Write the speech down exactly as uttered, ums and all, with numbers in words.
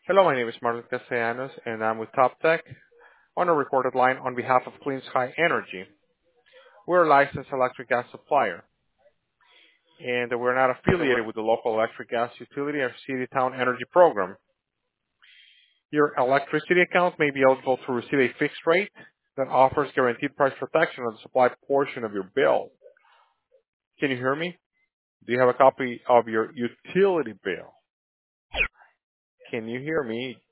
Hello, my name is Marlon Castellanos, and I'm with TopTech on a recorded line on behalf of Clean Sky Energy. We're a licensed electric gas supplier, and we're not affiliated with the local electric gas utility or city town energy program. Your electricity account may be eligible to receive a fixed rate that offers guaranteed price protection on the supply portion of your bill. Can you hear me? Do you have a copy of your utility bill? Can you hear me?